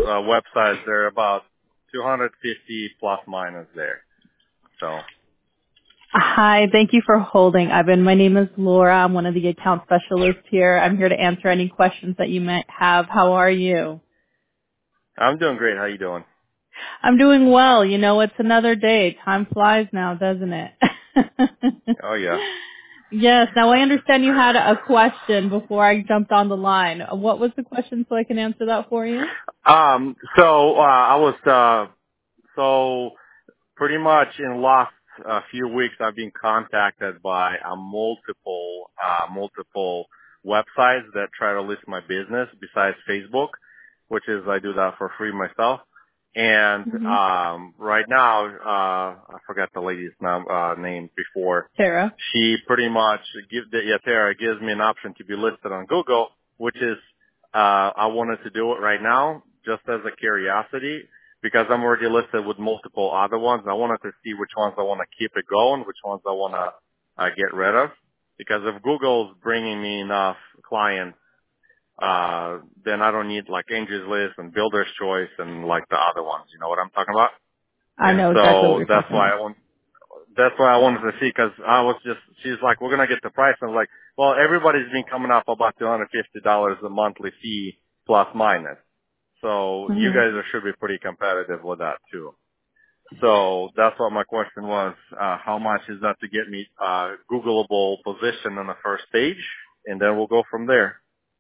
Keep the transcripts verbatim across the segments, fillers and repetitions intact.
uh, websites. They're about two hundred fifty plus minus there. So. Hi, thank you for holding, Evan. My name is Laura. I'm one of the account specialists here. I'm here to answer any questions that you might have. How are you? I'm doing great. How you doing? I'm doing well. You know, it's another day. Time flies now, doesn't it? Oh, yeah. Yes. Now, I understand you had a question before I jumped on the line. What was the question so I can answer that for you? Um, so, uh, I was, uh, so pretty much in the last uh, few weeks, I've been contacted by uh, multiple, uh, multiple websites that try to list my business besides Facebook, which is I do that for free myself. And, Mm-hmm. um, right now, uh, I forgot the lady's name, uh, name before. Tara. She pretty much give the, yeah, Tara gives me an option to be listed on Google, which is, uh, I wanted to do it right now just as a curiosity because I'm already listed with multiple other ones. I wanted to see which ones I want to keep it going, which ones I want to uh, get rid of. Because if Google's bringing me enough clients, uh, then I don't need like Angie's List and Builder's Choice and like the other ones. You know what I'm talking about? I And know exactly what so you're that's talking why about. I want, that's why I wanted to see because I was just, she's like, we're going to get the price. I was like, well, everybody's been coming up about two hundred fifty dollars a monthly fee plus minus. So you Mm-hmm. guys are, should be pretty competitive with that too. So that's what my question was. Uh, how much is that to get me, uh, Googleable position on the first page? And then we'll go from there.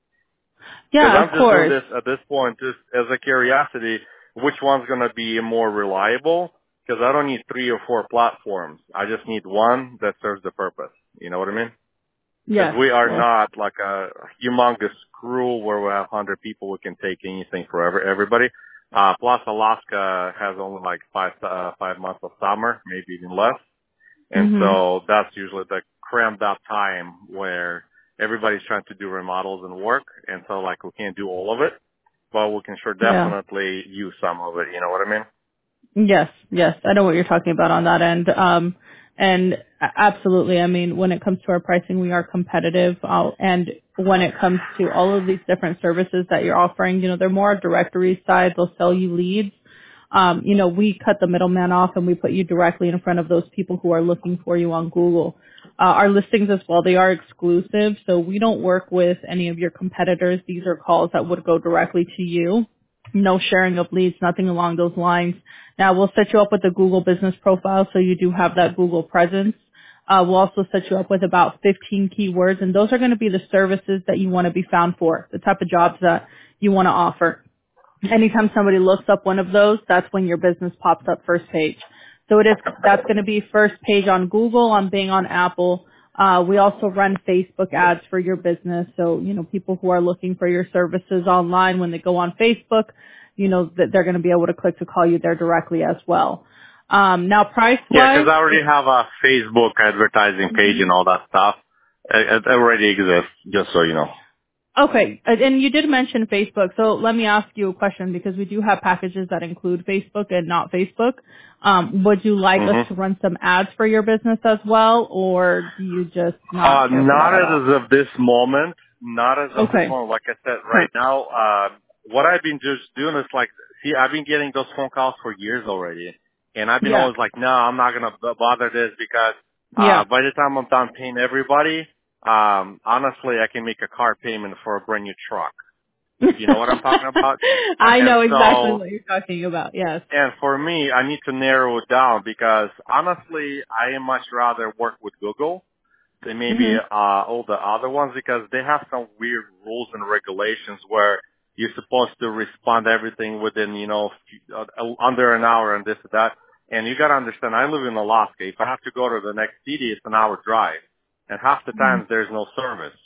Because Yeah, I'm of just doing course. this at this point just as a curiosity, which one's going to be more reliable? Because I don't need three or four platforms. I just need one that serves the purpose. You know what I mean? Because Yes, we are yes. not like a humongous crew where we have one hundred people who can take anything for every, everybody. Uh, plus Alaska has only like five, uh, five months of summer, maybe even less. And Mm-hmm. so that's usually the crammed up time where everybody's trying to do remodels and work. And so like we can't do all of it, but we can sure Yeah. definitely use some of it. You know what I mean? Yes, yes. I know what you're talking about on that end. Um, and a- absolutely, I mean, when it comes to our pricing, we are competitive. Uh, and when it comes to all of these different services that you're offering, you know, they're more directory side. They'll sell you leads. Um, you know, we cut the middleman off and we put you directly in front of those people who are looking for you on Google. Uh, our listings as well, they are exclusive. So we don't work with any of your competitors. These are calls that would go directly to you. No sharing of leads, nothing along those lines. Now we'll set you up with a Google business profile so you do have that Google presence. Uh, we'll also set you up with about fifteen keywords, and those are going to be the services that you want to be found for, the type of jobs that you want to offer. Anytime somebody looks up one of those, that's when your business pops up first page. So it is, that's going to be first page on Google, on Bing, on Apple. Uh, we also run Facebook ads for your business. So, you know, people who are looking for your services online, when they go on Facebook, you know, that they're going to be able to click to call you there directly as well. Um, now price Yeah, because wise, I already have a Facebook advertising page and all that stuff. It, it already exists, just so you know. okay, and and you did mention Facebook, so let me ask you a question because we do have packages that include Facebook and not Facebook. Um, would you like us hmm to run some ads for your business as well, or do you just not Uh, care for that not at all? as of this moment. Not as of this Okay. moment. Like I said, right now, uh, what I've been just doing is like, see, I've been getting those phone calls for years already. And I've been Yeah. always like, no, I'm not going to b- bother this because, uh, Yeah. by the time I'm done paying everybody, um, honestly, I can make a car payment for a brand new truck. You know what I'm talking about? Uh, I and know exactly so, what you're talking about. Yes. and for me, I need to narrow it down because honestly, I much rather work with Google than maybe Mhm. uh, all the other ones because they have some weird rules and regulations where you're supposed to respond to everything within, you know, uh, under an hour and this and that. And you got to understand, I live in Alaska. If I have to go to the next city, it's an hour drive. And half the Mhm. time, there's no service.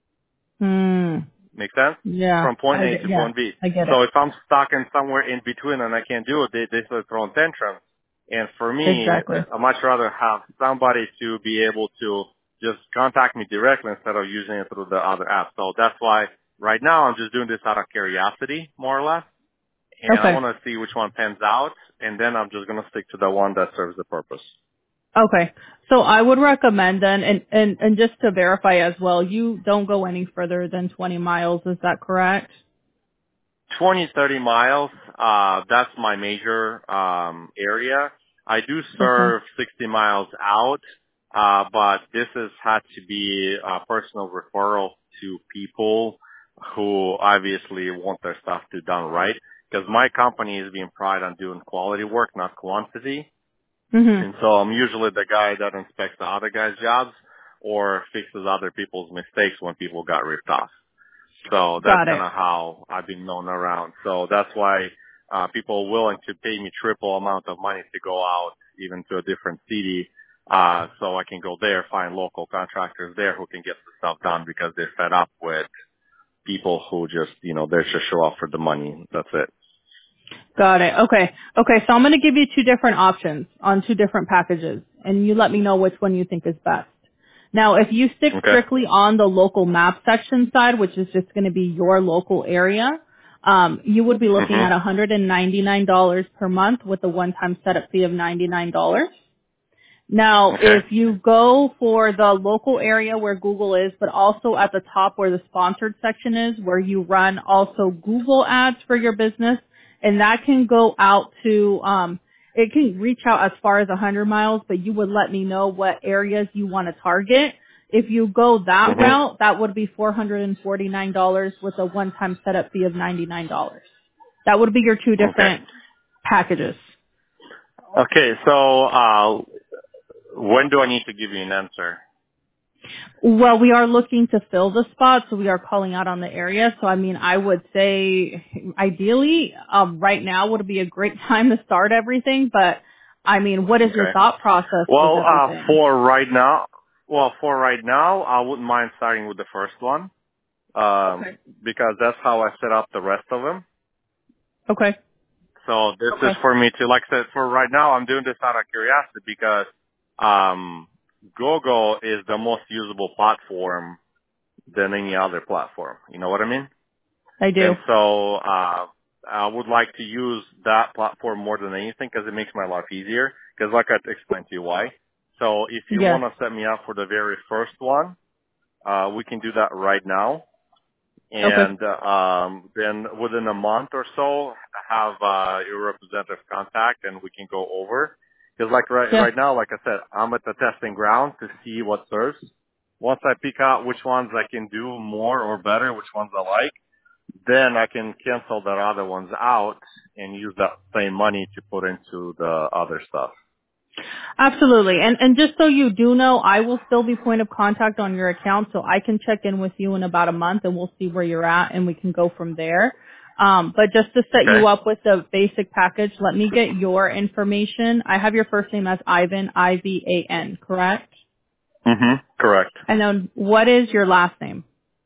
Hmm. Make sense? Yeah. From point I A get. to Yeah. point B. I get So it. if I'm stuck in somewhere in between and I can't do it, they, they start throwing tantrums. And for me, Exactly. I'd much rather have somebody to be able to just contact me directly instead of using it through the other app. So that's why right now I'm just doing this out of curiosity, more or less. And I Okay. want to see which one pans out. And then I'm just going to stick to the one that serves the purpose. Okay. So I would recommend then, and, and, and just to verify as well, you don't go any further than twenty miles. Is that correct? twenty, thirty miles. uh, that's my major um, area. I do Okay. serve sixty miles out, uh, but this has had to be a personal referral to people who obviously want their stuff to done right. Because my company is being pride on doing quality work, not quantity. Mhm. And so I'm usually the guy that inspects the other guy's jobs or fixes other people's mistakes when people got ripped off. So that's Got kind it. of how I've been known around. So that's why uh, people are willing to pay me triple amount of money to go out even to a different city, uh, so I can go there, find local contractors there who can get the stuff done because they're fed up with people who just, you know, they're just show up for the money. That's it. Got it. Okay. Okay. So I'm going to give you two different options on two different packages, and you let me know which one you think is best. Now, if you stick Okay. strictly on the local map section side, which is just going to be your local area, um, you would be looking Mhm. at one hundred ninety-nine dollars per month with a one-time setup fee of ninety-nine dollars. Now, Okay. if you go for the local area where Google is, but also at the top where the sponsored section is, where you run also Google ads for your business, and that can go out to, um, it can reach out as far as one hundred miles, but you would let me know what areas you want to target. If you go that Mhm. route, that would be four hundred forty-nine dollars with a one-time setup fee of ninety-nine dollars. That would be your two Okay. different packages. Okay. So, uh, when do I need to give you an answer? Well, we are looking to fill the spot, so we are calling out on the area. So, I mean, I would say ideally, um, right now would be a great time to start everything. But, I mean, what is your Okay. thought process with Well, uh, everything? for right now, well, for right now, I wouldn't mind starting with the first one, um, Okay. because that's how I set up the rest of them. Okay. So this is Okay. for me to, like I said, for right now, I'm doing this out of curiosity because, um, GoGo is the most usable platform than any other platform. You know what I mean? I do. And so, uh, I would like to use that platform more than anything because it makes my life easier. Because like I explained to you why. So if you Yes. want to set me up for the very first one, uh, we can do that right now. Okay. And, uh, um, then within a month or so, have, uh, your representative contact and we can go over. Because like right, Yes. right now, like I said, I'm at the testing ground to see what serves. Once I pick out which ones I can do more or better, which ones I like, then I can cancel the other ones out and use that same money to put into the other stuff. Absolutely. And and just so you do know, I will still be point of contact on your account, so I can check in with you in about a month and we'll see where you're at and we can go from there. Um, but just to set Okay? you up with the basic package, let me get your information. I have your first name as Ivan, I V A N, correct? Mm-hmm. Correct. And then what is your last name?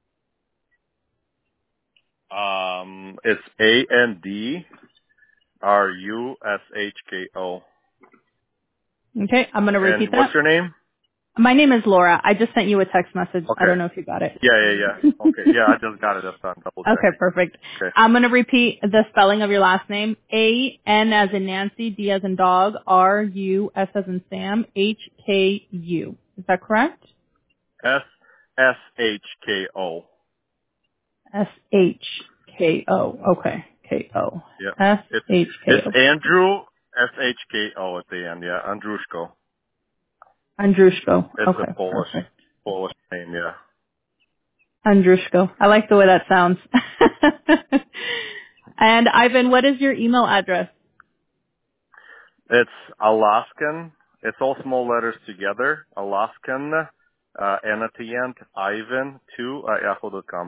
Um, it's A N D R U S H K O. Okay, I'm going to repeat And what's that. your name? My name is Laura. I just sent you a text message. I Okay. don't know if you got it. Yeah, yeah, yeah. Okay. Yeah, I just got it. That's done. Double check. Okay, perfect. Okay. I'm going to repeat the spelling of your last name. A N as in Nancy, D as in dog, R U S as in Sam, H K U. Is that correct? S S H K O. S H K O. Okay. K O. Yeah. S It's H K it's O. Andrew S H K O at the end. Yeah, Andrushko. Andrushko. It's a Okay, Polish perfect. Polish name. Yeah. Andrushko. I like the way that sounds. And Ivan, what is your email address? It's Alaskan. It's all small letters together. Alaskan, uh, and at the end, Ivan two at yahoo dot com.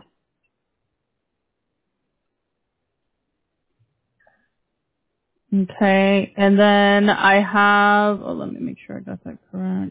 Okay, and then I have, oh, let me make sure I got that correct.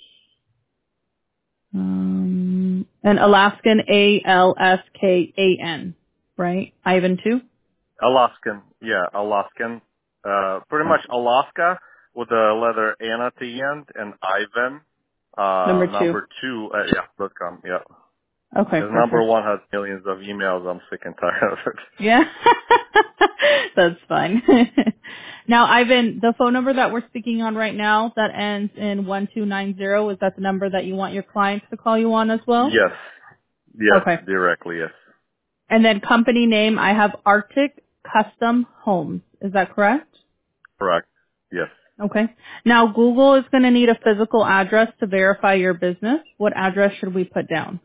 Um, and Alaskan, A L S K A N, right? Ivan too? Alaskan, yeah, Alaskan. Uh, pretty much Alaska with the letter N at the end and Ivan, Number uh, two. number two at yahoo dot com. Yeah. Okay, Because number perfect. one has millions of emails. I'm sick and tired of it. Yeah. That's fine. Now, Ivan, the phone number that we're speaking on right now that ends in one two nine zero, is that the number that you want your clients to call you on as well? Yes. Yes, Okay. directly, yes. And then company name, I have Arctic Custom Homes. Is that correct? Correct. Yes. Okay. Now, Google is going to need a physical address to verify your business. What address should we put down?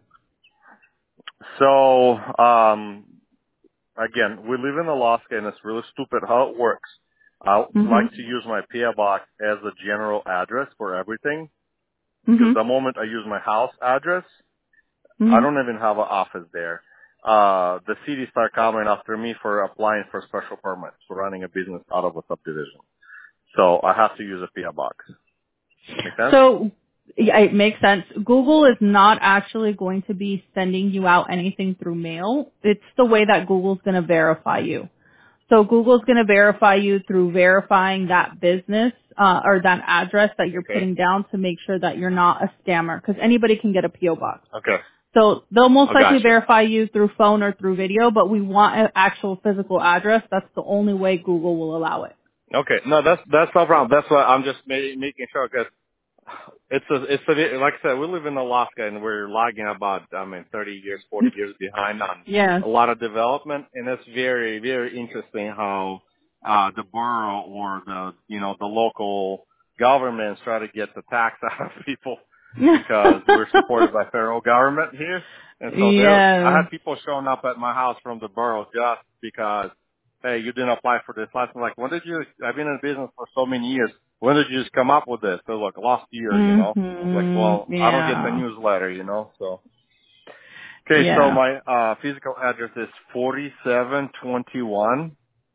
So, um, again, we live in Alaska, and it's really stupid how it works. I like to Mm-hmm. use my P O box as a general address for everything, because the Mm-hmm. moment I use my house address, I don't Mm-hmm. even have an office there. Uh, the city start coming after me for applying for special permits for running a business out of a subdivision. So I have to use a P O box. Make sense? So yeah, it makes sense. Google is not actually going to be sending you out anything through mail. It's the way that Google's going to verify you. So Google's going to verify you through verifying that business uh, or that address that you're Okay. putting down to make sure that you're not a scammer, because anybody can get a P O box. Okay. So they'll most I likely gotcha. verify you through phone or through video, but we want an actual physical address. That's the only way Google will allow it. Okay. No, that's that's no problem. That's why I'm just ma- making sure, because it's a it's a like I said, we live in Alaska, and we're lagging about I mean thirty years, forty years behind on Yes. a lot of development, and it's very very interesting how uh the borough or the you know the local governments try to get the tax out of people because we're supported by federal government here, and so there I Yes. had people showing up at my house from the borough just because. Hey, you didn't apply for this last. I'm like, when did you? I've been in business for so many years. When did you just come up with this? So look, last year, you know. I was like, Mhm. well, I don't get the Yeah. newsletter, you know. So okay, so Yeah. my uh physical address is forty-seven twenty-one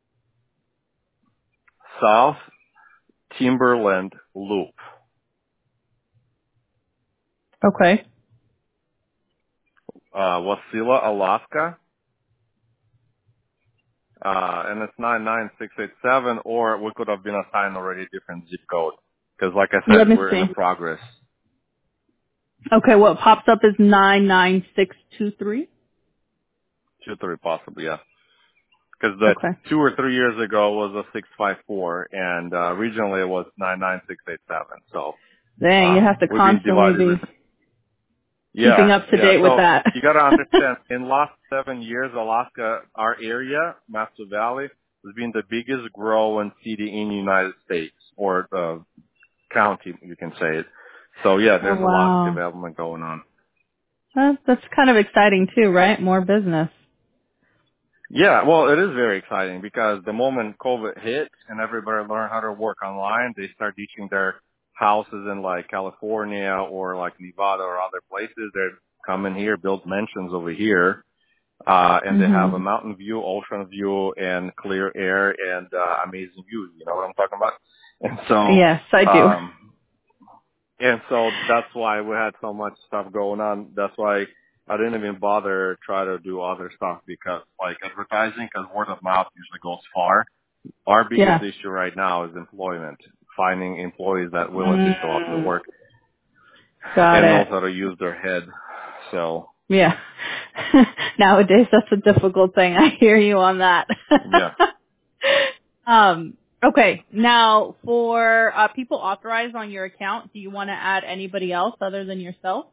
South Timberland Loop, Okay. uh, Wasilla, Alaska, uh, and it's nine nine six eight seven. Or we could have been assigned already a different zip code because, like I Let said, me we're in see. the progress. Okay, what pops up is nine nine six two three. Two three possibly, yeah. Because the Okay. two or three years ago was a six five four, and uh, regionally it was nine nine six eight seven. So Dang, you have um, to we've been constantly divided. be keeping Yeah, up to yeah. date with So that. you got to understand, in last seven years, Alaska, our area, Master Valley, has been the biggest growing city in the United States, or uh, county, you can say it. So yeah, Oh there's a lot of wow. development going on. That's, that's kind of exciting too, right? More business. Yeah, well, it is very exciting because the moment COVID hit and everybody learned how to work online, they start ditching their houses in like California or like Nevada or other places. They come in here, build mansions over here, uh, and they have a Mhm. mountain view, ocean view, and clear air and uh, amazing views. You know what I'm talking about? And Yes, I so, do. um, and so that's why we had so much stuff going on. That's why I didn't even bother try to do other stuff because like advertising, because word of mouth usually goes far. Our biggest Yeah. issue right now is employment, finding employees that willing to show up to Mm, work got and it. knows how to use their head. So Yeah. Nowadays, that's a difficult thing. I hear you on that. yeah, um, okay. Now, for uh, people authorized on your account, do you want to add anybody else other than yourself?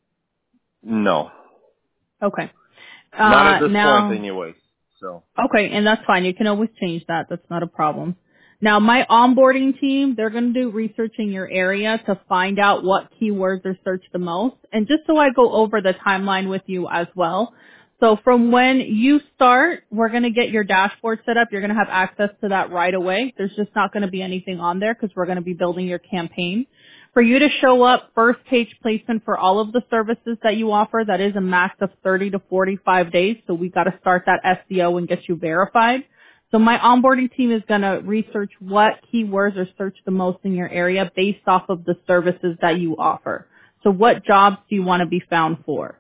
no, Okay. not at Uh, this point now, anyways. So okay, and that's fine. You can always change that. That's not a problem. Now, my onboarding team, they're going to do research in your area to find out what keywords are searched the most. And just so I go over the timeline with you as well. So from when you start, we're going to get your dashboard set up. You're going to have access to that right away. There's just not going to be anything on there because we're going to be building your campaign. For you to show up first page placement for all of the services that you offer, that is a max of thirty to forty-five days. So we got to start that S E O and get you verified. So my onboarding team is going to research what keywords are searched the most in your area based off of the services that you offer. So what jobs do you want to be found for?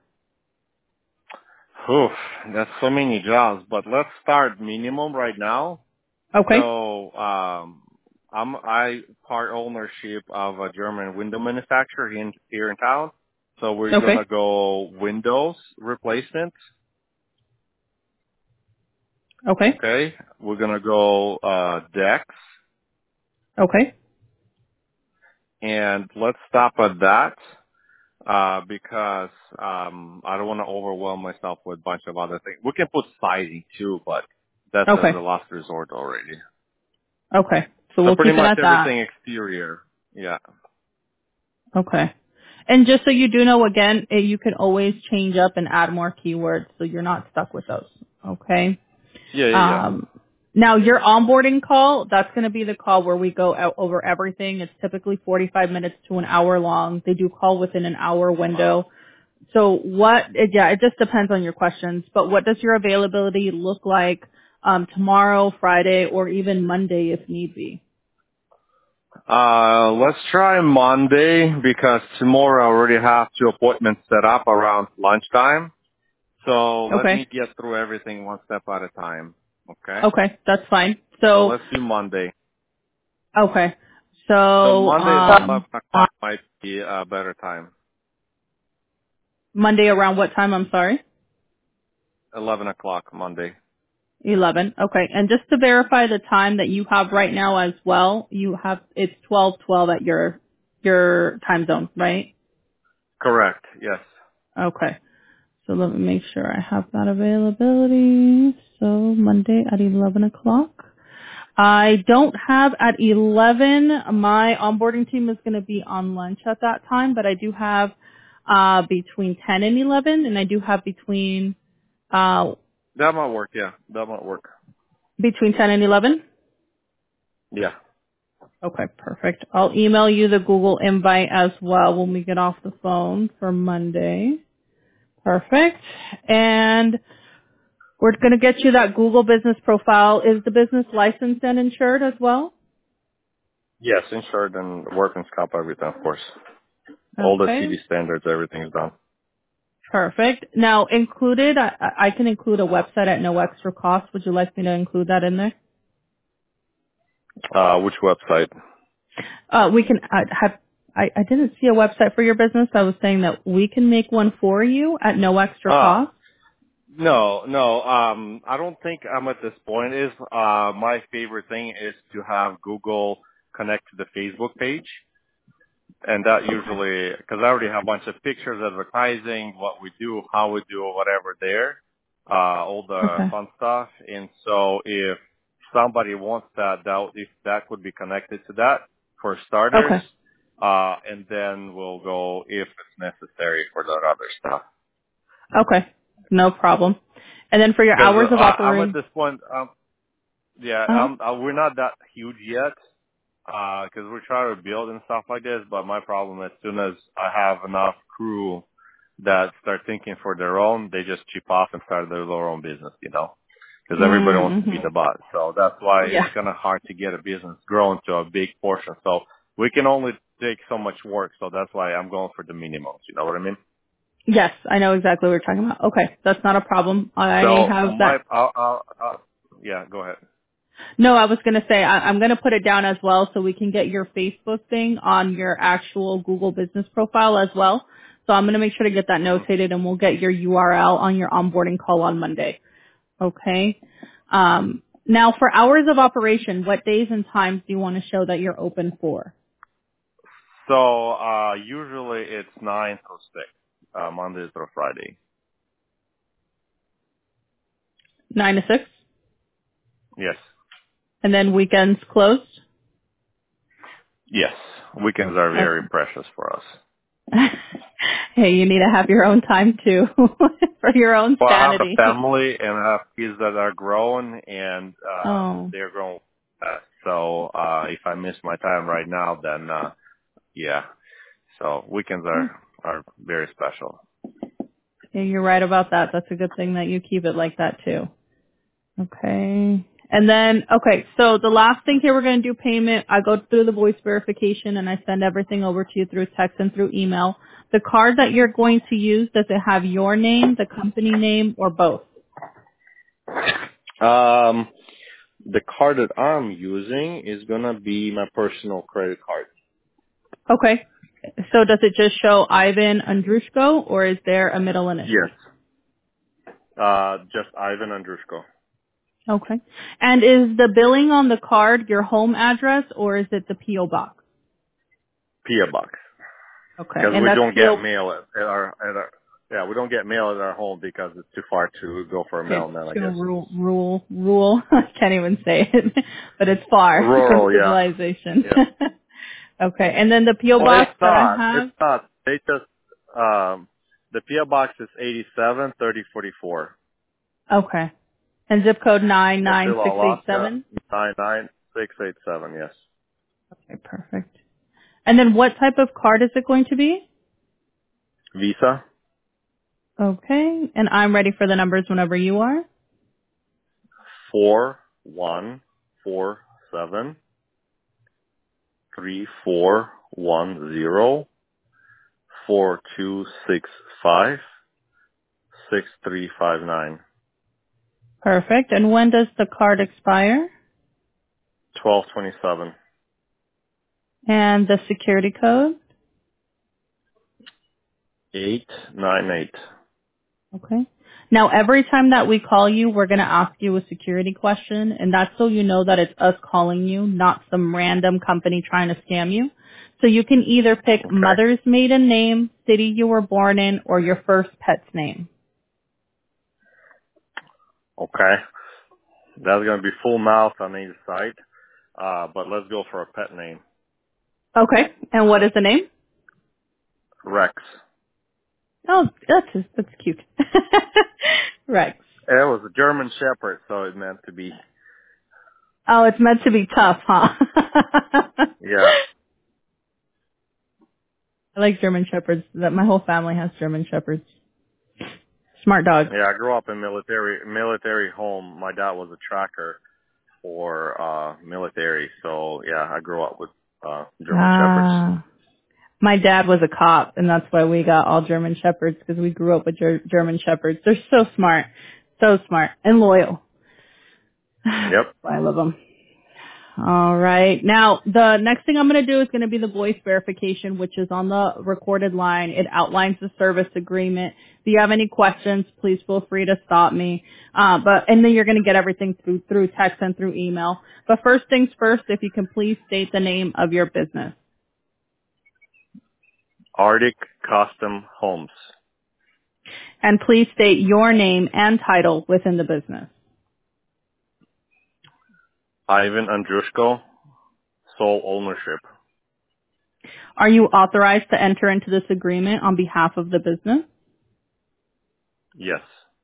whew, that's so many jobs, but let's start minimum right now. Okay. So um, I'm I part ownership of a German window manufacturer in, here in town. So we're Okay. gonna go Windows replacement. Okay. Okay, we're gonna go uh, decks, Okay. and let's stop at that uh, because um, I don't want to overwhelm myself with a bunch of other things. We can put siding too, but that's as Okay. a last resort already. Okay. So So we'll pretty keep it much at that. everything exterior. Yeah. Okay. And just so you do know, again, eh, you can always change up and add more keywords so you're not stuck with those. Okay. Yeah, yeah, yeah. Um, now your onboarding call, that's going to be the call where we go out over everything. It's typically forty-five minutes to an hour long. They do call within an hour window. So what, it, yeah, it just depends on your questions, but what does your availability look like um, tomorrow, Friday, or even Monday if need be? Uh, let's try Monday because tomorrow I already have two appointments set up around lunchtime. So let Okay. me get through everything one step at a time. Okay? Okay, that's fine. So So, let's do Monday. okay. So So, Monday at eleven um, o'clock might be a better time. Monday around what time? I'm sorry. eleven o'clock Monday. eleven. Okay. And just to verify the time that you have right now as well, you have, it's twelve twelve at your, your time zone, right? Correct. Yes. Okay. So let me make sure I have that availability. So Monday at eleven o'clock. I don't have at eleven. My onboarding team is going to be on lunch at that time, but I do have uh, between ten and eleven, and I do have between uh, That might work. Yeah. That might work. between ten and eleven. Yeah. Okay, perfect. I'll email you the Google invite as well when we get off the phone for Monday. Perfect. And we're going to get you that Google business profile. Is the business licensed and insured as well? Yes. Insured and workman's comp, everything, of course. All the Okay. C D standards, everything is done. Perfect. Now, included, I, I can include a website at no extra cost. Would you like me to include that in there? Uh, which website? Uh, we can uh, have. I, I didn't see a website for your business. I was saying that we can make one for you at no extra Ah, cost. no, no. Um, I don't think I'm at this point. Is uh, my favorite thing is to have Google connect to the Facebook page, and that Okay. usually because I already have a bunch of pictures, advertising, what we do, how we do, whatever there, uh, all the Okay. fun stuff. And so if somebody wants that, that if that could be connected to that for starters, Okay. uh, and then we'll go if it's necessary for that other stuff. Okay. No problem. And then for your Because hours uh, of I- I'm at operating. this point, um, yeah, Uh um, uh, we're not that huge yet, because we're trying to build and stuff like this. But my problem, as soon as I have enough crew that start thinking for their own, they just chip off and start their own business, you know. Because everybody wants to be Mm-hmm. the boss, so that's why it's Yeah. kind of hard to get a business growing to a big portion. So we can only take so much work, so that's why I'm going for the minimums. You know what I mean? Yes, I know exactly what you're talking about. Okay, that's not a problem. I So have my, that. I'll, I'll, I'll, yeah, go ahead. No, I was going to say I, I'm going to put it down as well so we can get your Facebook thing on your actual Google business profile as well. So I'm going to make sure to get that Mhm. notated and we'll get your U R L on your onboarding call on Monday. Okay. Um, now for hours of operation, what days and times do you want to show that you're open for? So uh usually it's nine to six, uh, Monday through Friday. Nine to six, Yes, and then weekends closed. yes. Weekends are very Okay. precious for us. Hey, you need to have your own time too for your own Well, I have a sanity. family and I have kids that are grown and uh Oh. they're grown. Uh, so uh if I miss my time right now, then uh yeah. So weekends are are very special. Yeah, you're right about that. That's a good thing that you keep it like that too. Okay. And then, okay, so the last thing here, we're going to do payment. I go through the voice verification and I send everything over to you through text and through email. The card that you're going to use, does it have your name, the company name, or both? Um, the card that I'm using is gonna be my personal credit card. Okay. So does it just show Ivan Andrushko or is there a middle Yes. initial? Uh, just Ivan Andrushko. Okay. And is the billing on the card your home address or is it the P O box? P O box. Okay. Because And we that's don't get P O. mail at, at our at our. Yeah, we don't get mail at our home because it's too far to go for a Okay, mailman, I to guess. rule, rule, rule. I can't even say it, but it's far from Rural, yeah. civilization. Yeah. Okay, and then the P O Well, box it's that I not. have. It's not. They just, um, the P O box is eighty-seven thirty forty-four. Okay, and zip code nine nine Wasilla, six eight Alaska, seven. nine nine six eight seven, yes. Okay, perfect. And then what type of card is it going to be? Visa, Okay, and I'm ready for the numbers whenever you are. four one four seven three four one zero four two six five six three five nine Perfect. And when does the card expire? twelve twenty-seven And the security code? eight nine eight. Okay. Now, every time that we call you, we're going to ask you a security question, and that's so you know that it's us calling you, not some random company trying to scam you. So you can either pick Okay. mother's maiden name, city you were born in, or your first pet's name. Okay. That's going to be full mouth on either side. Uh, but let's go for a pet name. Okay. And what is the name? Rex. Oh, that's that's cute. Rex. It was a German Shepherd, so it meant to be. Oh, it's meant to be tough, huh? Yeah. I like German Shepherds. That my whole family has German Shepherds. Smart dogs. Yeah, I grew up in military military home. My dad was a tracker for uh military, so yeah, I grew up with uh German Shepherds. Ah. My dad was a cop, and that's why we got all German Shepherds, because we grew up with ger- German Shepherds. They're so smart. So smart. And loyal. Yep. I love them. All right. Now, the next thing I'm going to do is going to be the voice verification, which is on the recorded line. It outlines the service agreement. If you have any questions, please feel free to stop me. Uh, but and then you're going to get everything through through text and through email. But first things first, if you can please state the name of your business. Arctic Custom Homes. And please state your name and title within the business. Ivan Andrushko, sole ownership. Are you authorized to enter into this agreement on behalf of the business? Yes.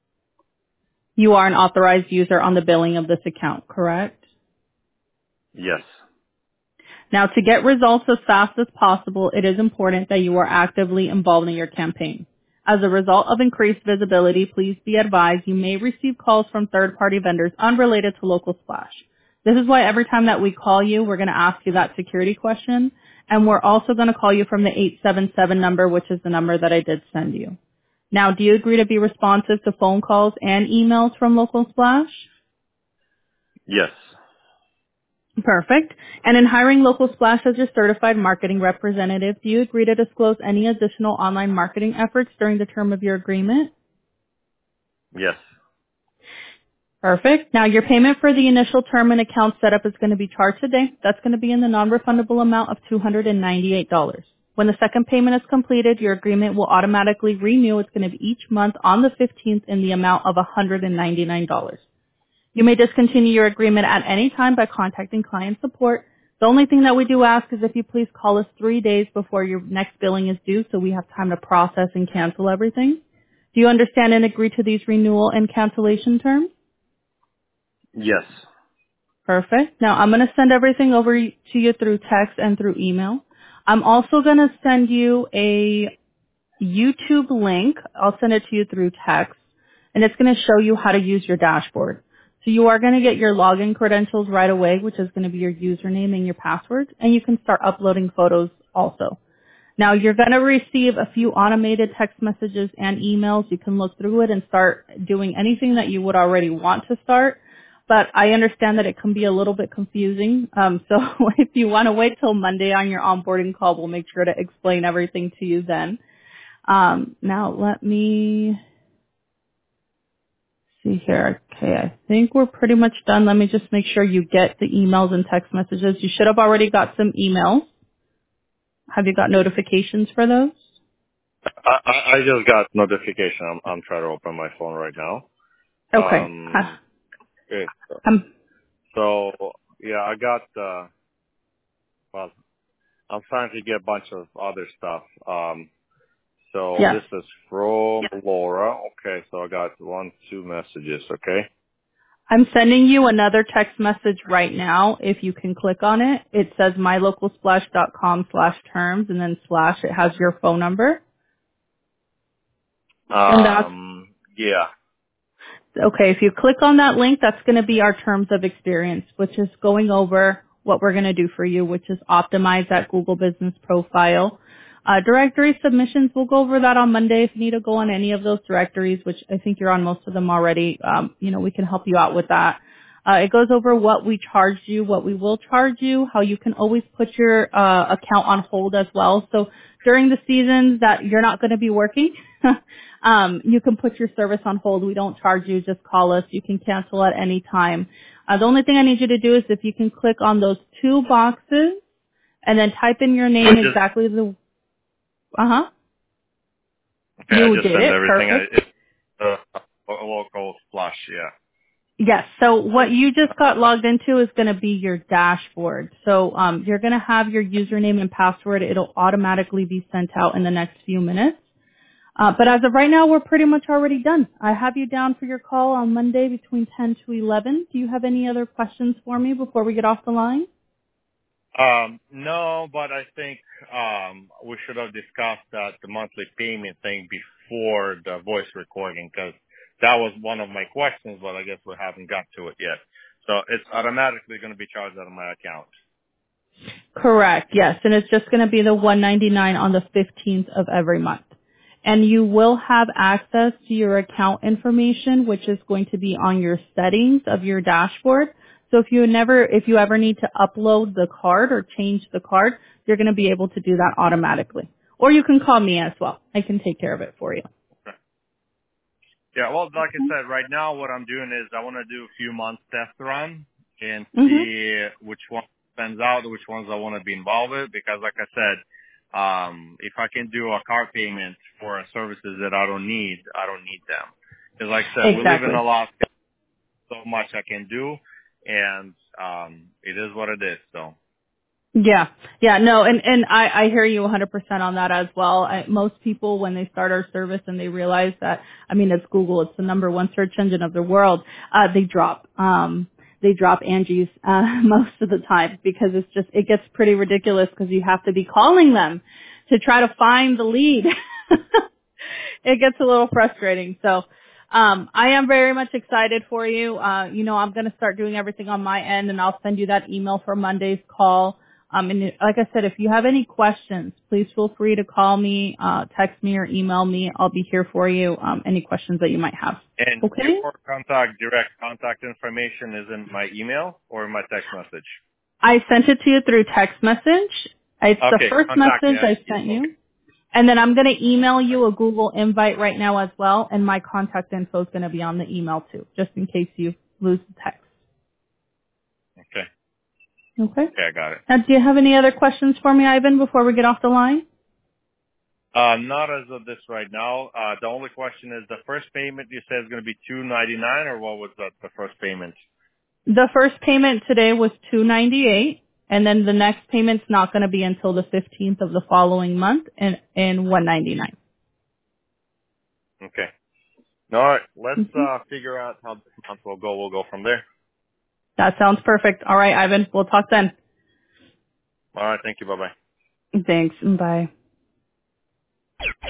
You are an authorized user on the billing of this account, correct? Yes. Now, to get results as fast as possible, it is important that you are actively involved in your campaign. As a result of increased visibility, please be advised you may receive calls from third-party vendors unrelated to Local Splash. This is why every time that we call you, we're going to ask you that security question, and we're also going to call you from the eight seven seven number, which is the number that I did send you. Now, do you agree to be responsive to phone calls and emails from Local Splash? Yes. Perfect. And in hiring Local Splash as your certified marketing representative, do you agree to disclose any additional online marketing efforts during the term of your agreement? Yes. Perfect. Now your payment for the initial term and account setup is going to be charged today. That's going to be in the non-refundable amount of two hundred ninety-eight dollars. When the second payment is completed, your agreement will automatically renew. It's going to be each month on the fifteenth in the amount of one hundred ninety-nine dollars. You may discontinue your agreement at any time by contacting client support. The only thing that we do ask is if you please call us three days before your next billing is due so we have time to process and cancel everything. Do you understand and agree to these renewal and cancellation terms? Yes. Perfect. Now I'm going to send everything over to you through text and through email. I'm also going to send you a YouTube link. I'll send it to you through text, and it's going to show you how to use your dashboard. So you are going to get your login credentials right away, which is going to be your username and your password, and you can start uploading photos also. Now you're going to receive a few automated text messages and emails. You can look through it and start doing anything that you would already want to start. But I understand that it can be a little bit confusing. Um, so if you want to wait till Monday on your onboarding call, we'll make sure to explain everything to you then. Um, now let me see here. Okay, I think we're pretty much done. Let me just make sure you get the emails and text messages. You should have already got some emails. Have you got notifications for those? I, I I just got notification. I'm, I'm trying to open my phone right now. Okay. Uh, Um, okay, so, Um, so yeah, I got, uh, well, I'm trying to get a bunch of other stuff. Um, so yes. this is from Laura. Okay, so I got one, two messages. Okay. I'm sending you another text message right now. If you can click on it, it says mylocalsplash.com slash terms and then slash, it has your phone number. And that's Um, yeah. okay, if you click on that link, that's going to be our terms of experience, which is going over what we're going to do for you, which is optimize that Google business profile. Uh, directory submissions, we'll go over that on Monday. If you need to go on any of those directories, which I think you're on most of them already, um, you know, we can help you out with that. Uh, it goes over what we charge you, what we will charge you, how you can always put your uh, account on hold as well. So during the seasons that you're not going to be working, um, you can put your service on hold. We don't charge you. Just call us. You can cancel at any time. Uh, the only thing I need you to do is if you can click on those two boxes and then type in your I name just, exactly the, uh-huh. okay, I You just did sent it. everything. I, Perfect. it's, uh, a local splash. Yeah. Yes. So what you just got logged into is going to be your dashboard. So um, you're going to have your username and password. It'll automatically be sent out in the next few minutes. Uh, but as of right now, we're pretty much already done. I have you down for your call on Monday between ten to eleven. Do you have any other questions for me before we get off the line? Um, no, but I think um, we should have discussed that the monthly payment thing before the voice recording because that was one of my questions, but I guess we haven't got to it yet. So it's automatically going to be charged out of my account. Correct. Yes, and it's just going to be the one ninety-nine on the fifteenth of every month. And you will have access to your account information, which is going to be on your settings of your dashboard. So if you never, if you ever need to upload the card or change the card, you're going to be able to do that automatically. Or you can call me as well. I can take care of it for you. Okay. Yeah, well, like I said, right now what I'm doing is I want to do a few months test run and Mhm. see which one spends out, which ones I want to be involved with. Because, like I said, um, if I can do a card payment for services that I don't need, I don't need them. Because, like I said, we live in Exactly. Alaska, so much I can do, and um, it is what it is. So, Yeah, yeah, no, and and I I hear you one hundred percent on that as well. I, most people when they start our service and they realize that, I mean, it's Google, it's the number one search engine of the world. Uh, they drop, um, they drop Angie's uh, most of the time because it's just it gets pretty ridiculous because you have to be calling them to try to find the lead. It gets a little frustrating. So. Um, I am very much excited for you. Uh, you know, I'm going to start doing everything on my end, and I'll send you that email for Monday's call. Um, and it- like I said, if you have any questions, please feel free to call me, uh, text me, or email me. I'll be here for you. Um, any questions that you might have. and Okay? your contact, direct contact information is in my email or my text message. I sent it to you through text message. It's the Okay, first contact me. message I I see it. sent Okay. you. And then I'm going to email you a Google invite right now as well, and my contact info is going to be on the email too, just in case you lose the text. Okay. Okay? Okay, I got it. Now, do you have any other questions for me, Ivan, before we get off the line? Uh, not as of this right now. Uh, the only question is the first payment you said is going to be two ninety nine, or what was that? The first payment. The first payment today was two ninety-eight, and then the next payment's not going to be until the fifteenth of the following month, and and one ninety-nine. Okay. All right. Let's Mm-hmm. uh figure out how this month will go. We'll go from there. That sounds perfect. All right, Ivan, we'll talk then. All right. Thank you. Bye bye. Thanks. Bye.